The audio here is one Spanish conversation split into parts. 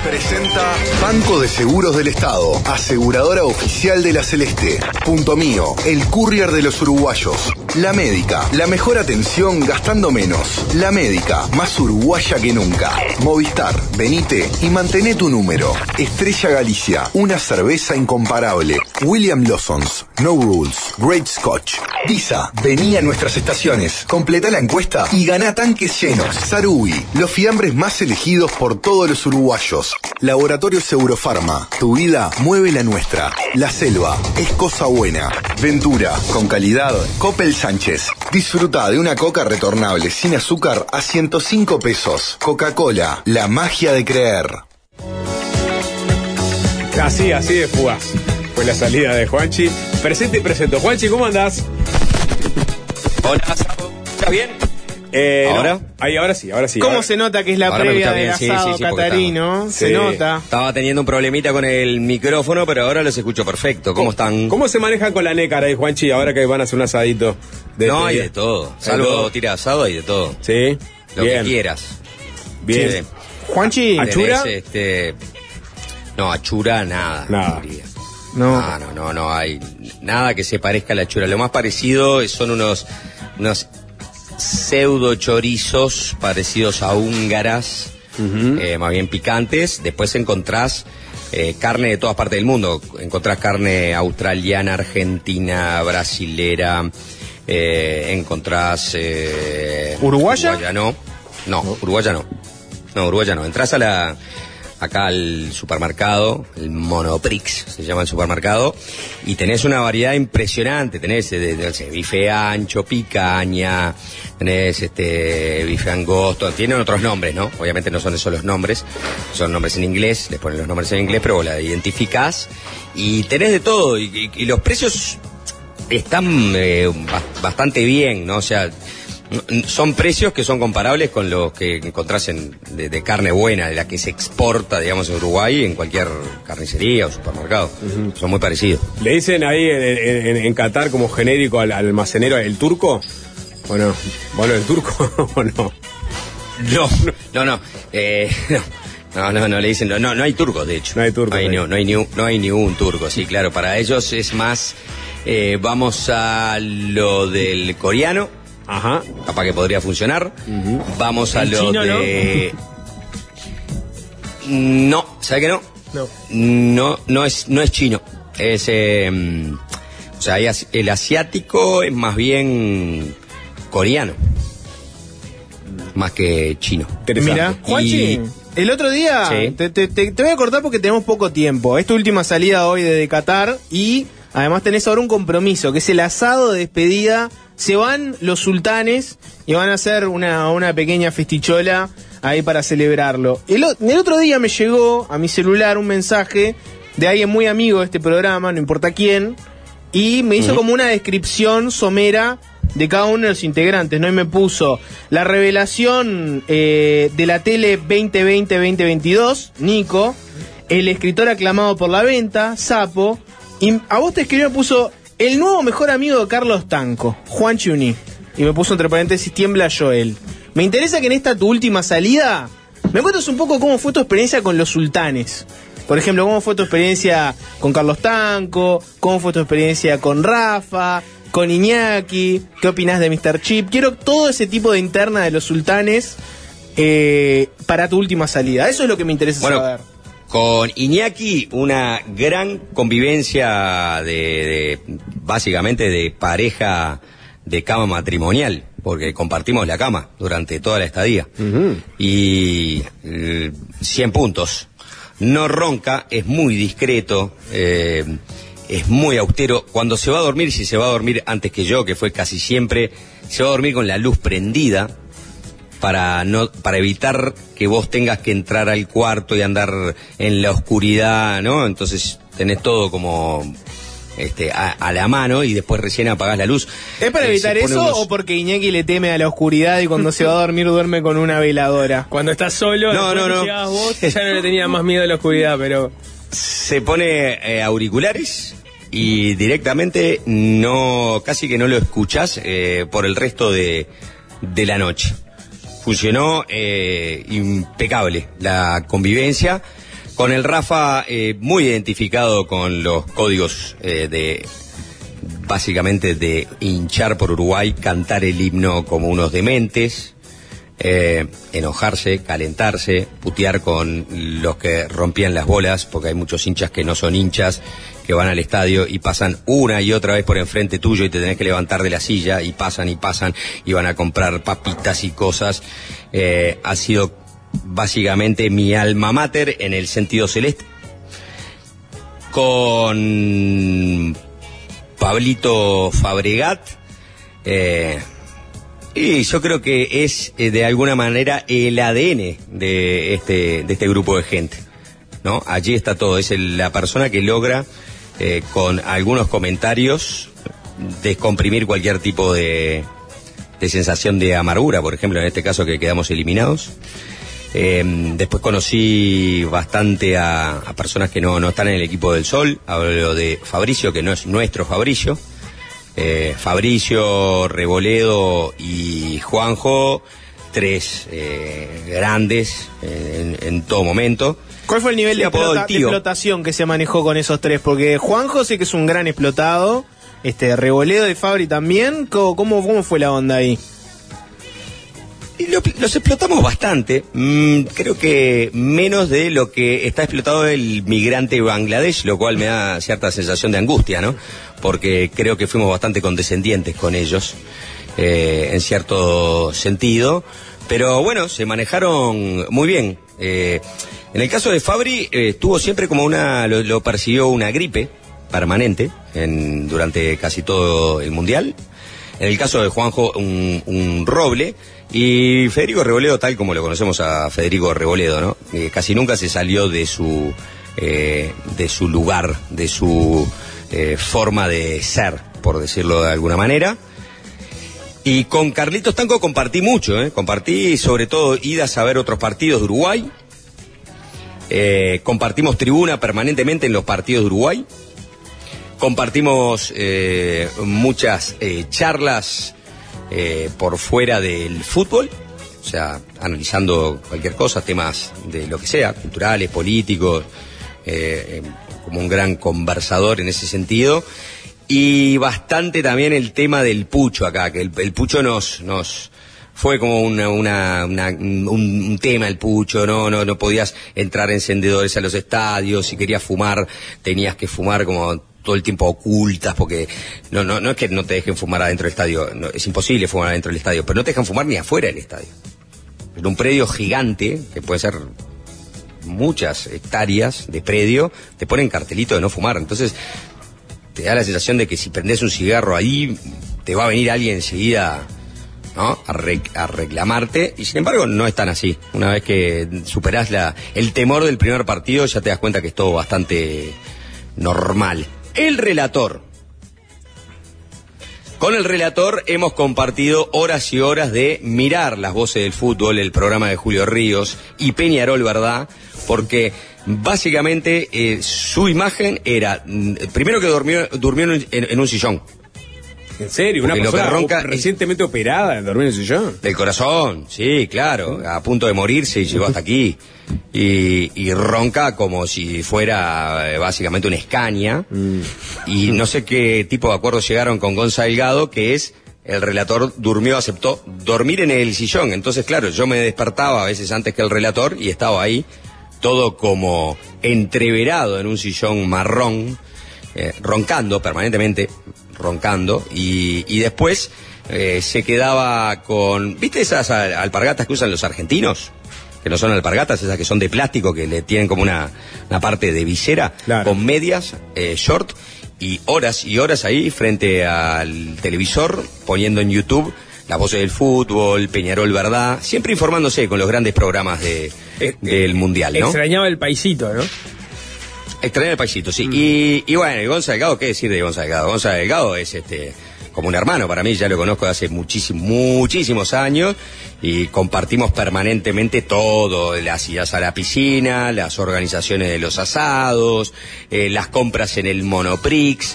Presenta Banco de Seguros del Estado, aseguradora oficial de la Celeste. Punto Mío, el courier de los uruguayos. La Médica, la mejor atención gastando menos. La Médica, más uruguaya que nunca. Movistar, venite y mantené tu número. Estrella Galicia, una cerveza incomparable. William Lawson's, No Rules, Great Scotch. Visa, vení a nuestras estaciones, completa la encuesta y ganá tanques llenos. Sarubi, los fiambres más elegidos por todos los uruguayos. Laboratorios Eurofarma, tu vida mueve la nuestra. La Selva, es cosa buena. Ventura, con calidad, Coppel Sánchez. Disfruta de una coca retornable sin azúcar a 105 pesos. Coca-Cola, la magia de creer. Así de fugaz fue la salida de Juanchi. Presente y presento. Juanchi, ¿cómo andás? Hola, ¿está bien? ¿Ahora? No. Ahora sí. ¿Cómo ahora se nota que es la previa del asado catarino? Se nota. Estaba teniendo un problemita con el micrófono, pero ahora los escucho perfecto. ¿Cómo están? ¿Cómo se manejan con la nécara ahí, Juanchi, ahora que van a hacer un asadito? No, hay de todo. Salvo tira asado, hay de todo. Sí. Lo que quieras. Bien. Sí. Juanchi, ¿achura? No, achura nada. No hay nada que se parezca a la achura. Lo más parecido son unos pseudo chorizos parecidos a húngaras, más bien picantes. Después encontrás carne de todas partes del mundo. Encontrás carne australiana, argentina, brasilera. Encontrás ¿uruguaya? Uruguaya no. Entrás acá al supermercado, el Monoprix se llama el supermercado, y tenés una variedad impresionante. Tenés bife ancho, picaña, tenés bife angosto, tienen otros nombres, ¿no? Obviamente no son esos los nombres, son nombres en inglés, les ponen los nombres en inglés, pero vos la identificás y tenés de todo, y los precios están bastante bien, ¿no? O sea, son precios que son comparables con los que encontrás de carne buena, de la que se exporta, digamos, en Uruguay, en cualquier carnicería o supermercado. Son muy parecidos. ¿Le dicen ahí en Qatar como genérico al almacenero el turco? Bueno, ¿el turco o no? No le dicen, no hay turcos, de hecho. No hay turcos. No hay ni un turco, sí, claro. Para ellos es más, vamos a lo del coreano. Ajá. Capaz que podría funcionar. Vamos a lo chino, de... No, ¿sabe que no? No es chino. Es... o sea, el asiático es más bien coreano. Más que chino. Mira, Juanchi, el otro día... Sí. Te voy a cortar porque tenemos poco tiempo. Es tu última salida hoy desde Qatar y además tenés ahora un compromiso, que es el asado de despedida. Se van los sultanes y van a hacer una pequeña festichola ahí para celebrarlo. El otro día me llegó a mi celular un mensaje de alguien muy amigo de este programa, no importa quién, y me hizo como una descripción somera de cada uno de los integrantes, ¿no? Y me puso la revelación de la tele 2020-2022, Nico, el escritor aclamado por la venta, Sapo, y a vos te escribió y me puso... el nuevo mejor amigo de Carlos Tanco, Juan Chiuní. Y me puso entre paréntesis, tiembla Joel. Me interesa que en esta tu última salida me cuentes un poco cómo fue tu experiencia con los sultanes. Por ejemplo, cómo fue tu experiencia con Carlos Tanco, cómo fue tu experiencia con Rafa, con Iñaki, qué opinás de Mr. Chip. Quiero todo ese tipo de interna de los sultanes para tu última salida. Eso es lo que me interesa saber. Con Iñaki, una gran convivencia básicamente de pareja de cama matrimonial, porque compartimos la cama durante toda la estadía. Y 100 puntos. No ronca, es muy discreto, es muy austero. Cuando se va a dormir, si se va a dormir antes que yo, que fue casi siempre, se va a dormir con la luz prendida, para evitar que vos tengas que entrar al cuarto y andar en la oscuridad, ¿no? Entonces tenés todo como a la mano y después recién apagás la luz. ¿Es para evitar eso o porque Iñaki le teme a la oscuridad y cuando se va a dormir duerme con una veladora? Cuando estás solo, no. Llegabas vos, ya no le tenía más miedo a la oscuridad, pero... Se pone auriculares y directamente casi que no lo escuchás por el resto de la noche. Funcionó impecable la convivencia. Con el Rafa muy identificado con los códigos básicamente de hinchar por Uruguay, cantar el himno como unos dementes, enojarse, calentarse, putear con los que rompían las bolas, porque hay muchos hinchas que no son hinchas, que van al estadio y pasan una y otra vez por enfrente tuyo y te tenés que levantar de la silla y pasan y van a comprar papitas y cosas. Ha sido básicamente mi alma mater en el sentido celeste. Con Pablito Fabregat, y yo creo que es de alguna manera el ADN de este grupo de gente, ¿no? Allí está todo, es la persona que logra con algunos comentarios descomprimir cualquier tipo de sensación de amargura, por ejemplo, en este caso que quedamos eliminados. Después conocí bastante a personas que no están en el equipo del Sol. Hablo de Fabricio, que no es nuestro Fabricio. Fabricio, Reboledo y Juanjo, tres grandes en todo momento. ¿Cuál fue el nivel de explotación que se manejó con esos tres? Porque Juanjo sé que es un gran explotado, Reboledo y Fabri también. ¿Cómo fue la onda ahí? Y los explotamos bastante, creo que menos de lo que está explotado el migrante Bangladesh, lo cual me da cierta sensación de angustia, ¿no? Porque creo que fuimos bastante condescendientes con ellos, en cierto sentido, pero bueno, se manejaron muy bien. En el caso de Fabri, estuvo siempre como lo persiguió una gripe permanente durante casi todo el Mundial. En el caso de Juanjo, un roble. Y Federico Reboledo, tal como lo conocemos a Federico Reboledo, ¿no? Casi nunca se salió de su lugar, de su forma de ser, por decirlo de alguna manera. Y con Carlitos Tanco compartí mucho, compartí sobre todo idas a ver otros partidos de Uruguay. Compartimos tribuna permanentemente en los partidos de Uruguay. Compartimos muchas charlas por fuera del fútbol, o sea, analizando cualquier cosa, temas de lo que sea, culturales, políticos, como un gran conversador en ese sentido, y bastante también el tema del pucho acá, que el pucho nos fue como un tema, el pucho, no podías entrar encendedores a los estadios, si querías fumar, tenías que fumar como todo el tiempo ocultas, porque no es que no te dejen fumar adentro del estadio, es imposible fumar adentro del estadio, pero no te dejan fumar ni afuera del estadio. En un predio gigante, que puede ser muchas hectáreas de predio, te ponen cartelito de no fumar, entonces te da la sensación de que si prendés un cigarro ahí, te va a venir alguien enseguida, ¿no? a reclamarte, y sin embargo no es tan así. Una vez que superás el temor del primer partido, ya te das cuenta que es todo bastante normal. El relator. Con el relator hemos compartido horas y horas de mirar las voces del fútbol, el programa de Julio Ríos y Peñarol, ¿verdad? Porque básicamente su imagen era, primero que durmió en un sillón. ¿En serio? Una persona recientemente operada en dormir en el sillón. Del corazón, sí, claro, a punto de morirse y llegó hasta aquí. Y ronca como si fuera básicamente una escaña. Y no sé qué tipo de acuerdo llegaron con Gonza Delgado, que es, el relator aceptó dormir en el sillón. Entonces, claro, yo me despertaba a veces antes que el relator y estaba ahí, todo como entreverado en un sillón marrón, roncando permanentemente, y después se quedaba con, ¿viste esas alpargatas que usan los argentinos? Que no son alpargatas, esas que son de plástico, que le tienen como una parte de visera, claro, con medias, short, y horas ahí frente al televisor, poniendo en YouTube las voces del fútbol, Peñarol, ¿verdad? Siempre informándose con los grandes programas del Mundial, ¿no? Extrañaba el paisito, ¿no? Extrañaba el paisito, sí. Y bueno, y Gonza Delgado, ¿qué decir de Gonza Delgado? Gonza Delgado es como un hermano para mí, ya lo conozco de hace muchísimos años, y compartimos permanentemente todo, las idas a la piscina, las organizaciones de los asados, las compras en el Monoprix,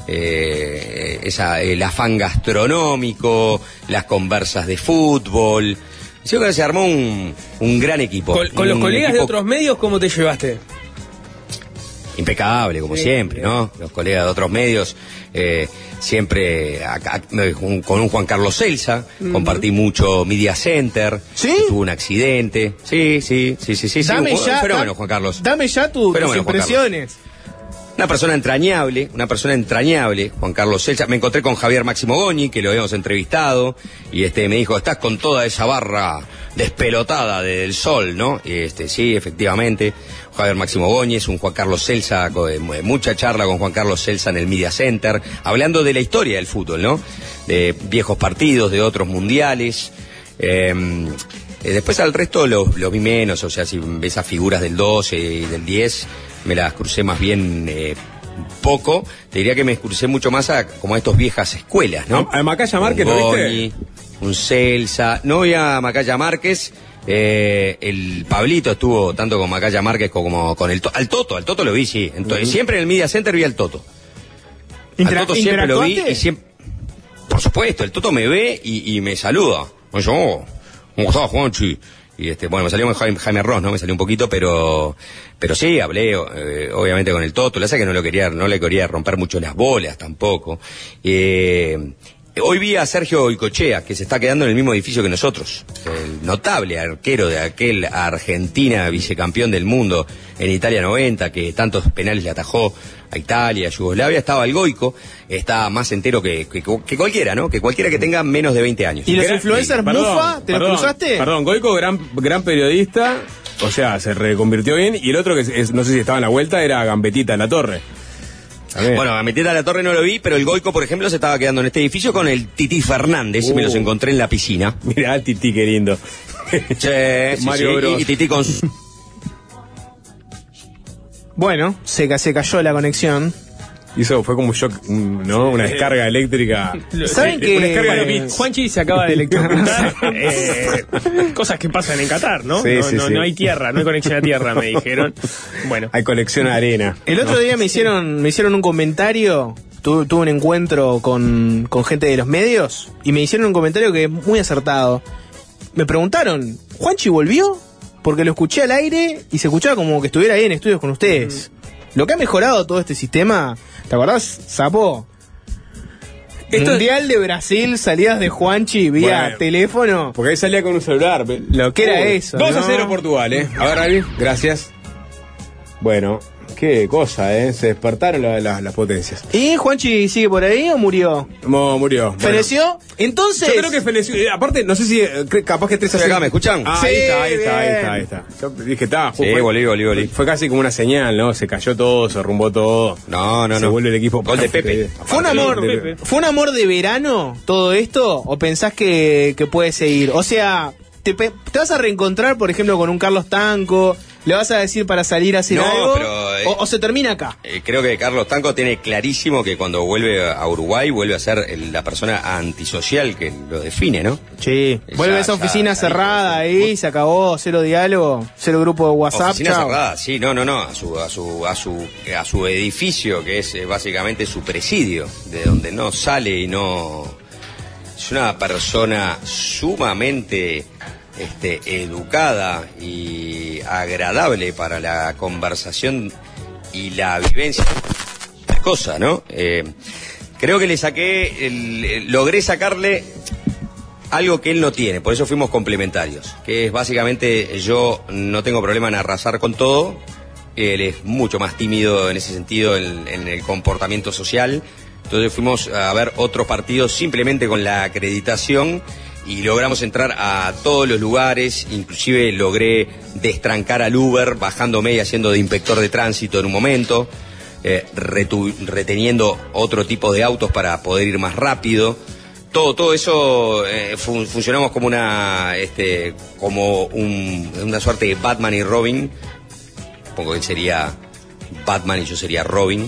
el afán gastronómico, las conversas de fútbol. Yo creo que se armó un gran equipo. Con los colegas de otros medios, ¿cómo te llevaste? impecable, como siempre, ¿no? Los colegas de otros medios, siempre con un Juan Carlos Celsa, compartí mucho Media Center. ¿Sí? Tuvo un accidente. Sí. Dame un ya, fenómeno, Juan Carlos. Dame ya tus impresiones. Una persona entrañable, Juan Carlos Celsa. Me encontré con Javier Máximo Goñi, que lo habíamos entrevistado, y me dijo, estás con toda esa barra despelotada del Sol, ¿no? Sí, efectivamente. Javier Máximo Goñi es un Juan Carlos Celsa, mucha charla con Juan Carlos Celsa en el Media Center, hablando de la historia del fútbol, ¿no? De viejos partidos, de otros mundiales. Después al resto lo vi menos, o sea, si ves a figuras del 12 y del 10, me las crucé más bien poco. Te diría que me crucé mucho más como a estas viejas escuelas, ¿no? ¿A Macaya Márquez lo viste? Un Celsa. No vi a Macaya Márquez. El Pablito estuvo tanto con Macaya Márquez como con al Toto lo vi, sí. Entonces, siempre en el Media Center vi al Toto. Al Toto siempre lo vi y siempre... Por supuesto, el Toto me ve y me saluda. Me dice, ¿cómo estás, Juanchi? Y bueno, me salió Jaime Ross, ¿no? Me salió un poquito, pero sí, hablé, obviamente con el Toto. La verdad es que no le quería romper mucho las bolas tampoco. Hoy vi a Sergio Goycochea, que se está quedando en el mismo edificio que nosotros. El notable arquero de aquel Argentina, vicecampeón del mundo en Italia 90, que tantos penales le atajó a Italia, a Yugoslavia. Estaba el Goico, está más entero que cualquiera, ¿no? Que cualquiera que tenga menos de 20 años. ¿Y los influencers Mufa? ¿Te los cruzaste? Perdón, Goico, gran periodista, o sea, se reconvirtió bien. Y el otro, que no sé si estaba en la vuelta, era Gambetita en la Torre. Bueno, a Meteta de la Torre no lo vi, pero el Goico, por ejemplo, se estaba quedando en este edificio con el Tití Fernández, y me los encontré en la piscina. Mirá el Tití, qué lindo. Mario Bros. Y Tití con... Bueno, se cayó la conexión. Fue como un shock, ¿no? Una descarga eléctrica. ¿Saben que una descarga de bits? Juanchi se acaba de electrocutar? Cosas que pasan en Qatar, ¿no? Sí, no hay tierra, no hay conexión a tierra, me dijeron. Bueno. Hay conexión a arena. El otro día me hicieron un comentario. Tuve un encuentro con gente de los medios y me hicieron un comentario que es muy acertado. Me preguntaron, ¿Juanchi volvió? Porque lo escuché al aire y se escuchaba como que estuviera ahí en estudios con ustedes. Lo que ha mejorado todo este sistema, ¿te acordás, Sapo? Mundial de Brasil, salidas de Juanchi vía teléfono. Porque ahí salía con un celular. Lo que era eso, 2-0 Portugal, A ver, Ravi, gracias. Bueno, qué cosa, Se despertaron las potencias. ¿Y Juanchi sigue por ahí o murió? Murió. ¿Feneció? Entonces... Yo creo que feneció. Aparte, no sé si capaz que 3-0. Acá, ¿me escuchan? Ah, Sí, ahí está. Yo dije, volví. Fue casi como una señal, ¿no? Se cayó todo, se arrumbó todo. No. Se vuelve el equipo. Gol de Pepe. ¿Fue un amor de verano todo esto? ¿O pensás que puede seguir? O sea, ¿te vas a reencontrar, por ejemplo, con un Carlos Tanco? ¿Le vas a decir para salir a hacer algo? Pero, ¿O se termina acá? Creo que Carlos Tanco tiene clarísimo que cuando vuelve a Uruguay vuelve a ser la persona antisocial que lo define, ¿no? Sí. Vuelve a esa oficina cerrada ahí, se acabó, 0 diálogo, 0 grupo de WhatsApp. Oficina cerrada, sí, no. A su edificio, que es básicamente su presidio, de donde no sale y no... Es una persona sumamente... educada y agradable para la conversación y la vivencia de cosas, ¿no? Creo que logré sacarle algo que él no tiene, por eso fuimos complementarios, que es básicamente yo no tengo problema en arrasar con todo, él es mucho más tímido en ese sentido en el comportamiento social, entonces fuimos a ver otros partidos simplemente con la acreditación y logramos entrar a todos los lugares, inclusive logré destrancar al Uber bajándome y haciendo de inspector de tránsito en un momento, reteniendo otro tipo de autos para poder ir más rápido. Todo eso funcionamos como una suerte de Batman y Robin. Supongo que él sería Batman y yo sería Robin.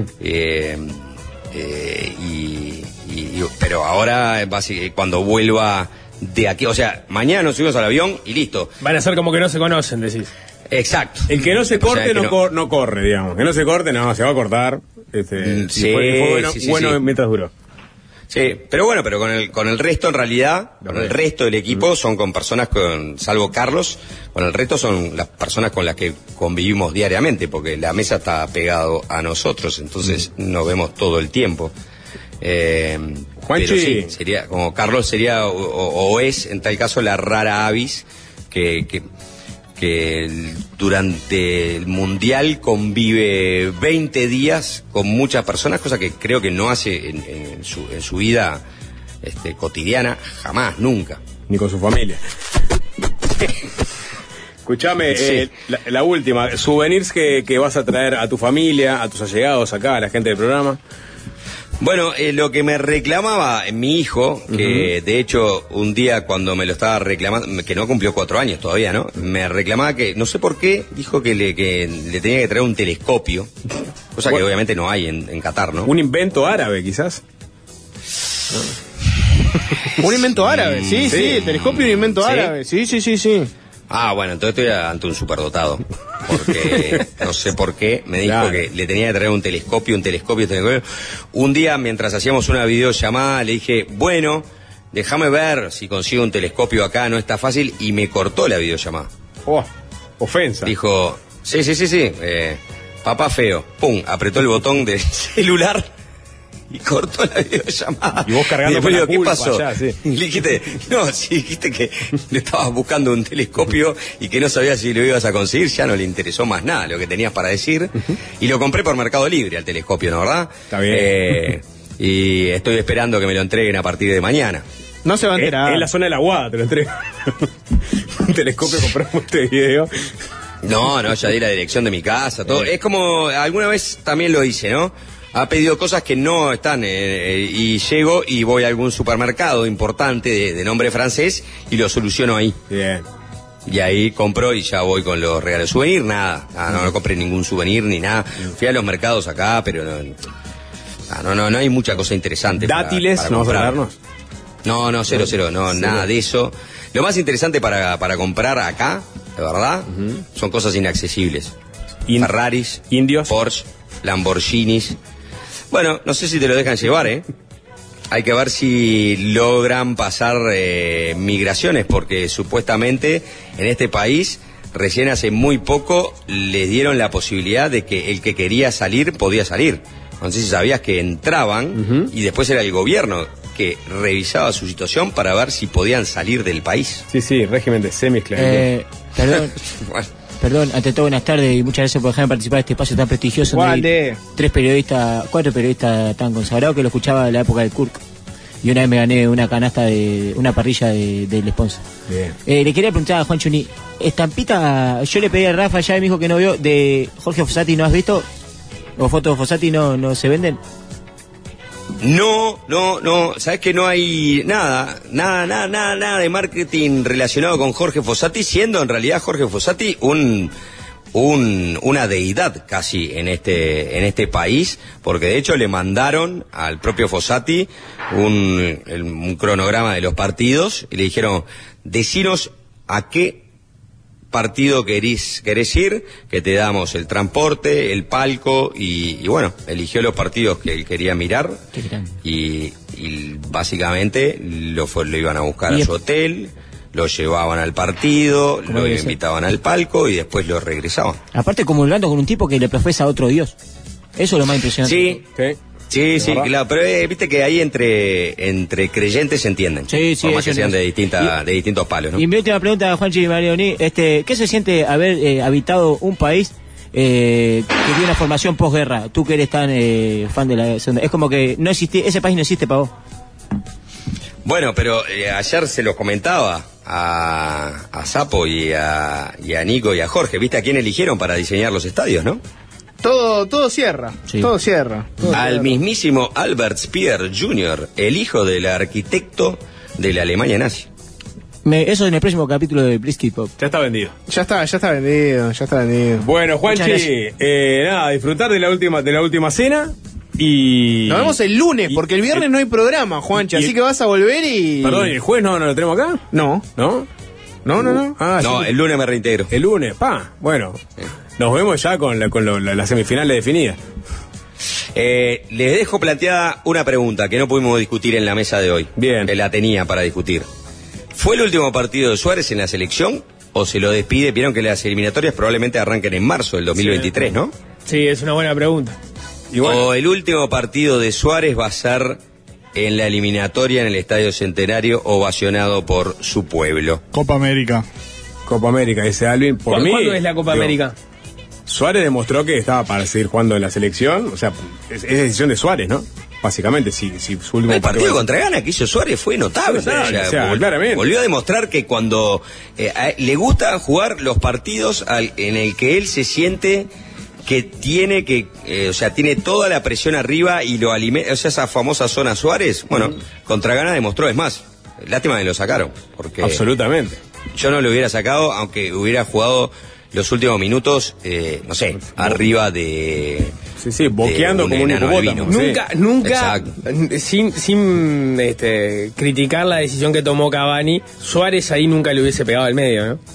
Pero ahora, cuando vuelva de aquí, o sea, mañana nos subimos al avión y listo. Van a ser como que no se conocen, decís. Exacto. El que no se corte, no corre, digamos. Que no se corte, se va a cortar. Sí, fue bueno sí. mientras duró. Sí, pero bueno, pero con el resto en realidad, con el resto del equipo son con personas salvo Carlos, con el resto son las personas con las que convivimos diariamente, porque la mesa está pegado a nosotros, entonces nos vemos todo el tiempo. Juanchi. Pero sí, sería, como Carlos sería, o es en tal caso la rara avis que durante el Mundial convive 20 días con muchas personas, cosa que creo que no hace en su vida cotidiana, jamás, nunca. Ni con su familia. Escuchame, Sí. la última, souvenirs que vas a traer a tu familia, a tus allegados acá, a la gente del programa. Bueno, lo que me reclamaba mi hijo, que de hecho un día cuando me lo estaba reclamando, que no cumplió 4 años todavía, ¿no? Me reclamaba que, no sé por qué, dijo que le tenía que traer un telescopio, cosa que obviamente no hay en Qatar, ¿no? Un invento árabe, quizás. Un invento árabe, sí, el telescopio es un invento ¿Sí? árabe, sí. Ah, bueno, entonces estoy ante un superdotado, porque no sé por qué me dijo Claro. que le tenía que traer un telescopio. Un día, mientras hacíamos una videollamada, le dije, bueno, déjame ver si consigo un telescopio acá, no está fácil, y me cortó la videollamada. Oh, ofensa. Dijo, sí, papá feo, pum, apretó el botón del celular y cortó la videollamada. Y vos cargando después con la digo, ¿qué culpa pasó? ya, sí. Y le dijiste, no, si dijiste que le estabas buscando un telescopio y que no sabías si lo ibas a conseguir, ya no le interesó más nada lo que tenías para decir. Y lo compré por Mercado Libre al telescopio, ¿no, verdad? Está bien. Y estoy esperando que me lo entreguen a partir de mañana. No se va a enterar. En la zona de la Guada te lo entrego. Un telescopio compramos este video. No, ya di la dirección de mi casa, todo. Es como, alguna vez también lo hice, ¿no? Ha pedido cosas que no están, y llego y voy a algún supermercado importante de nombre francés y lo soluciono ahí. Bien. Y ahí compro y ya voy con los regalos. Souvenir, nada. No compré ningún souvenir ni nada. Fui a los mercados acá, pero no hay mucha cosa interesante. Dátiles, para ¿no vas a comprar. traernos? No, cero, nada de eso. Lo más interesante para comprar acá, de verdad, son cosas inaccesibles. Ferraris, indios. Porsche, Lamborghinis. Bueno, no sé si te lo dejan llevar, ¿eh? Hay que ver si logran pasar migraciones, porque supuestamente en este país, recién hace muy poco, les dieron la posibilidad de que el que quería salir, podía salir. No sé si sabías que entraban y después era el gobierno que revisaba su situación para ver si podían salir del país. Sí, régimen de semi-esclavitud. Perdón, Bueno, perdón, ante todo buenas tardes y muchas gracias por dejarme participar de este espacio tan prestigioso. donde hay Walde. 4 periodistas tan consagrados que lo escuchaba en la época del Kurk. Y una vez me gané una canasta de una parrilla del sponsor. Bien. Le quería preguntar a Juan Chuni, estampita, yo le pedí a Rafa, ya me dijo que no vio, de Jorge Fossati, ¿no has visto? ¿O fotos de Fossati no se venden? No, sabes que no hay nada de marketing relacionado con Jorge Fossati, siendo en realidad Jorge Fossati una deidad casi en este país, porque de hecho le mandaron al propio Fossati un cronograma de los partidos y le dijeron, decinos a qué partido querés ir, que te damos el transporte, el palco, y bueno, eligió los partidos que él quería mirar. Qué grande. Y básicamente lo iban a buscar a su hotel, lo llevaban al partido, Como lo debe ser. invitaban al palco y después lo regresaban. Aparte comulgando con un tipo que le profesa a otro dios. Eso es lo más impresionante. Sí, ¿Verdad? claro, pero viste que ahí entre creyentes se entienden. Sí, por más que eso sean no. de distintos palos, ¿no? Y mi última pregunta, Juanchi Marioni, ¿qué se siente haber habitado un país que tiene una formación posguerra? Tú que eres tan fan de la segunda. Es como que no existe, ese país no existe para vos. Bueno, pero ayer se los comentaba a Sapo y a Nico y a Jorge. ¿Viste a quién eligieron para diseñar los estadios, no? Todo cierra. Sí. Todo cierra. Al mismísimo Albert Speer Jr., el hijo del arquitecto de la Alemania nazi. Eso en el próximo capítulo de Blitzkrieg Pop. Ya está vendido. Ya está vendido. Bueno, Juanchi, Muchas nada, disfrutar de la última cena y... Nos vemos el lunes, porque el viernes no hay programa, Juanchi, así que vas a volver y... Perdón, ¿y el jueves no lo tenemos acá? No. ¿No? Ah, No, sí. el lunes me reintegro. El lunes, bueno. Nos vemos ya con las semifinales definidas. Les dejo planteada una pregunta que no pudimos discutir en la mesa de hoy. Bien. Que la tenía para discutir. ¿Fue el último partido de Suárez en la selección o se lo despide? Vieron que las eliminatorias probablemente arranquen en marzo del 2023, ¿no? Sí, es una buena pregunta. O el último partido de Suárez va a ser en la eliminatoria en el Estadio Centenario, ovacionado por su pueblo. Copa América. Copa América, dice Alvin. Por mí, ¿Cuándo es la Copa América? Suárez demostró que estaba para seguir jugando en la selección. O sea, es decisión de Suárez, ¿no? Básicamente, si su último El partido contra Ghana que hizo Suárez fue notable. O sea, claramente. Volvió a demostrar que cuando le gusta jugar los partidos en el que él se siente que tiene tiene toda la presión arriba y lo alimenta, o sea, esa famosa zona Suárez, bueno, contra Ghana demostró, es más, lástima que lo sacaron, porque absolutamente. Yo no lo hubiera sacado, aunque hubiera jugado los últimos minutos, no sé, arriba de... Sí, boqueando como un hipopótamo. Nunca, sin criticar la decisión que tomó Cavani, Suárez ahí nunca le hubiese pegado al medio, ¿no?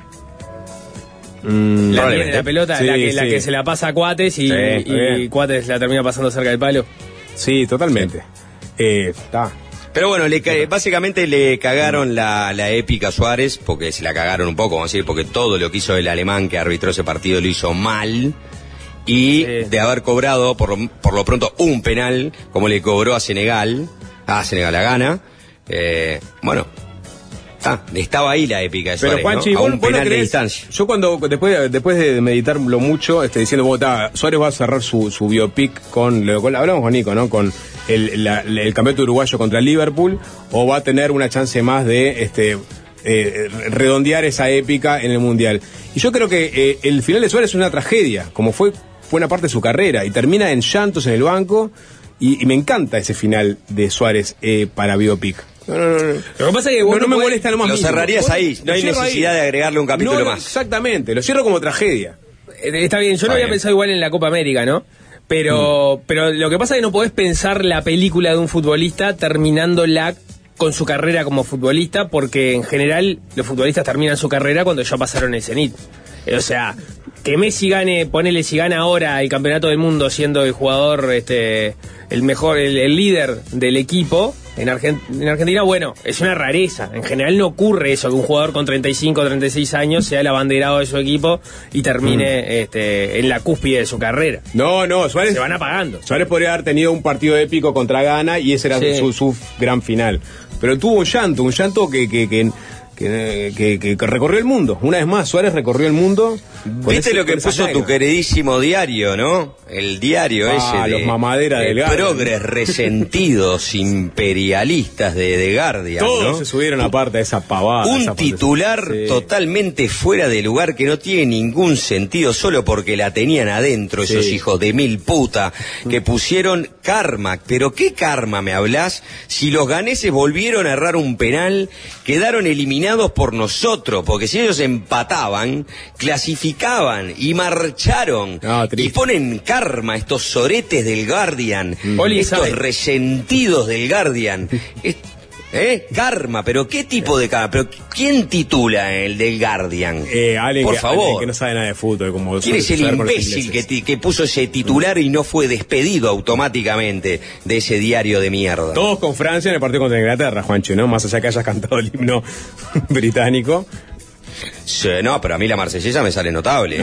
La pelota, sí, la que se la pasa a Cuates y Cuates la termina pasando cerca del palo. Sí, totalmente. Está. Pero bueno, básicamente le cagaron la épica a Suárez, porque se la cagaron un poco, vamos a decir, porque todo lo que hizo el alemán que arbitró ese partido lo hizo mal. Y de haber cobrado por lo pronto un penal, como le cobró a Senegal a Ghana, bueno, estaba ahí la épica de Suárez, pero Juanchi, ¿no? A un penal de distancia. Yo después de meditarlo mucho, diciendo, Suárez va a cerrar su biopic hablamos con Nico, ¿no? Con el campeonato uruguayo contra el Liverpool, o va a tener una chance más de redondear esa épica en el Mundial. Y yo creo que el final de Suárez es una tragedia, como fue buena parte de su carrera, y termina en llantos en el banco, y me encanta ese final de Suárez para biopic. No. Lo que pasa es que no me molesta lo más mínimo. Lo cerrarías ahí, no hay necesidad de agregarle un capítulo más. Exactamente, lo cierro como tragedia. Está bien, yo no había pensado igual en la Copa América, ¿no? Pero lo que pasa es que no podés pensar la película de un futbolista terminándola con su carrera como futbolista, porque en general los futbolistas terminan su carrera cuando ya pasaron el cenit. O sea, que Messi gane, si gana ahora el campeonato del mundo siendo el jugador, el mejor, el líder del equipo en Argentina, bueno, es una rareza. En general no ocurre eso, que un jugador con 35 o 36 años sea el abanderado de su equipo y termine en la cúspide de su carrera. No, Suárez se van apagando. Suárez podría haber tenido un partido épico contra Ghana y ese era su gran final. Pero tuvo un llanto que recorrió el mundo. Una vez más, Suárez recorrió el mundo. ¿Viste lo que puso tu queridísimo diario, no? El diario ese los mamaderas del Guardian. Progres resentidos imperialistas de The Guardian, todos, ¿no? se subieron aparte a esa pavada. Un titular totalmente fuera de lugar, que no tiene ningún sentido, solo porque la tenían adentro esos hijos de mil puta, que pusieron karma. ¿Pero qué karma me hablás? Si los ganeses volvieron a errar un penal, quedaron eliminados por nosotros, porque si ellos empataban, clasificaban y marcharon. Y ponen karma estos soretes del Guardian, estos resentidos del Guardian. Karma, pero ¿qué tipo de karma? ¿Pero quién titula el del Guardian? Por favor. Alguien que no sabe nada de fútbol. Como ¿Quién es el imbécil que puso ese titular y no fue despedido automáticamente de ese diario de mierda? Todos con Francia en el partido contra Inglaterra, Juancho, ¿no? Más allá que hayas cantado el himno británico. Sí, no, pero a mí la marsellesa me sale notable.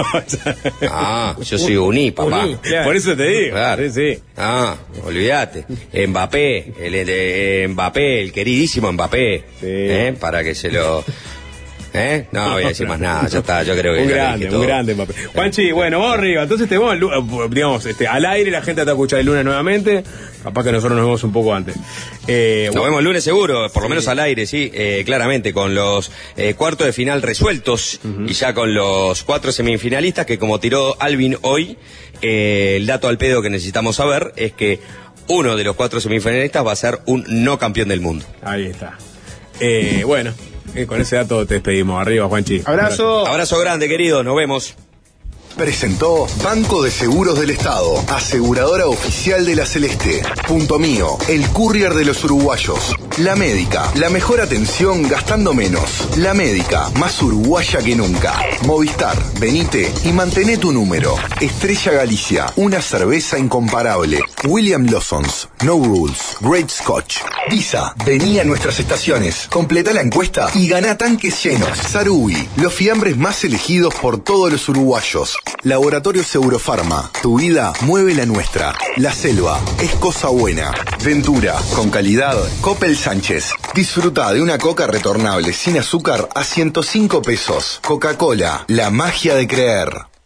Yo soy uní, papá. Claro. Por eso te digo. Claro. Sí. Olvídate. Mbappé, el queridísimo Mbappé. Sí. Para que se lo... No voy a decir más nada, ya está, yo creo que... Un grande Mbappé. Juanchi, bueno, vamos arriba. Entonces te vamos, digamos, al aire, la gente te va a escuchar el lunes nuevamente. Capaz que nosotros nos vemos un poco antes. Nos vemos el lunes seguro, por lo menos al aire, sí, claramente, con los cuartos de final resueltos y ya con los 4 semifinalistas, que como tiró Alvin hoy, el dato al pedo que necesitamos saber es que uno de los 4 semifinalistas va a ser un no campeón del mundo. Ahí está. Bueno, con ese dato te despedimos. Arriba, Juanchi. Abrazo grande, querido, nos vemos. Presentó Banco de Seguros del Estado, aseguradora oficial de la Celeste. Punto Mío, el courier de los uruguayos. La Médica, la mejor atención gastando menos. La Médica, más uruguaya que nunca. Movistar, venite y mantené tu número. Estrella Galicia, una cerveza incomparable. William Lawson's, No Rules, Great Scotch. Visa, vení a nuestras estaciones, completa la encuesta y ganá tanques llenos. Sarubi, los fiambres más elegidos por todos los uruguayos. Laboratorios Eurofarma, tu vida mueve la nuestra. La Selva, es cosa buena. Ventura, con calidad, Coppel Sánchez. Disfruta de una coca retornable sin azúcar a 105 pesos. Coca-Cola, la magia de creer.